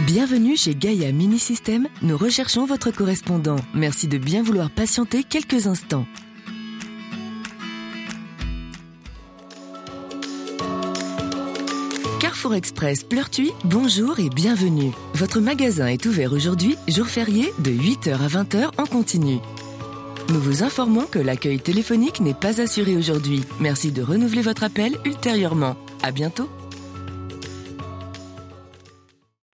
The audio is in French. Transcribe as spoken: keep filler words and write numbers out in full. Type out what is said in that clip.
Bienvenue chez Gaïa Mini System, nous recherchons votre correspondant. Merci de bien vouloir patienter quelques instants. Carrefour Express Pleurtuis, bonjour et bienvenue. Votre magasin est ouvert aujourd'hui, jour férié, de huit heures à vingt heures en continu. Nous vous informons que l'accueil téléphonique n'est pas assuré aujourd'hui. Merci de renouveler votre appel ultérieurement. À bientôt.